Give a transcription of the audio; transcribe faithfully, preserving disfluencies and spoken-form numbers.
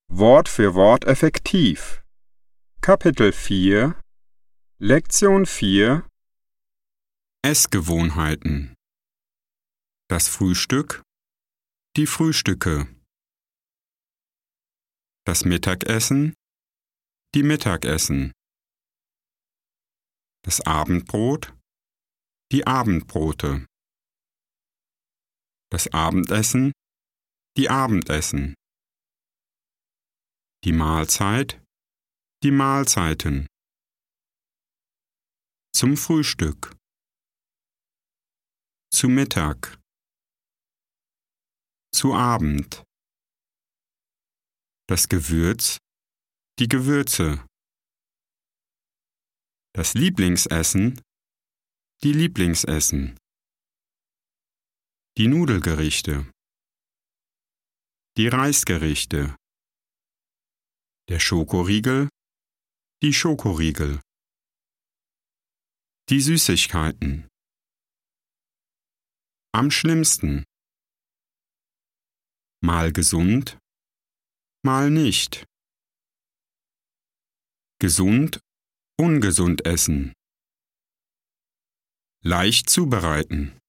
Wort für Wort effektiv. Kapitel vier, Lektion vier. Essgewohnheiten. Das Frühstück, die Frühstücke. Das Mittagessen, die Mittagessen. Das Abendbrot, die Abendbrote. Das Abendessen, die Abendessen. Die Mahlzeit, die Mahlzeiten. Zum Frühstück. Zu Mittag. Zu Abend. Das Gewürz, die Gewürze. Das Lieblingsessen, die Lieblingsessen. Die Nudelgerichte. Die Reisgerichte. Der Schokoriegel, die Schokoriegel. Die Süßigkeiten. Am schlimmsten. Mal gesund, mal nicht. Gesund, ungesund essen. Leicht zubereiten.